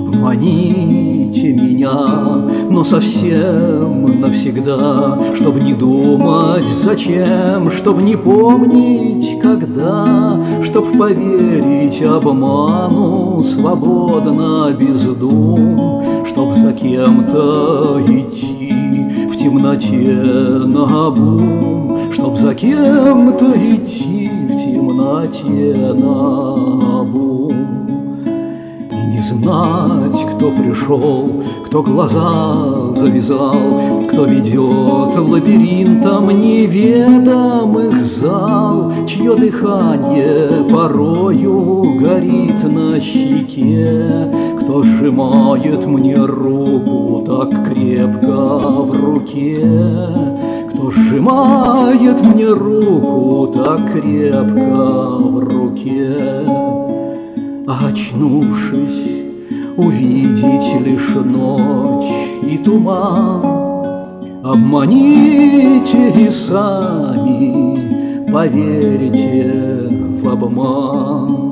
Обманите меня, но совсем навсегда, чтоб не думать зачем, чтоб не помнить когда, чтоб поверить обману свободно без дум, чтоб за кем-то идти в темноте наобум, чтоб за кем-то идти в темноте наобум. Не знать, кто пришел, кто глаза завязал, кто ведет лабиринтом неведомых зал, чье дыхание порою горит на щеке, кто сжимает мне руку так крепко в руке, кто сжимает мне руку так крепко в руке. Очнувшись, увидеть лишь ночь и туман, обманите и сами поверите в обман.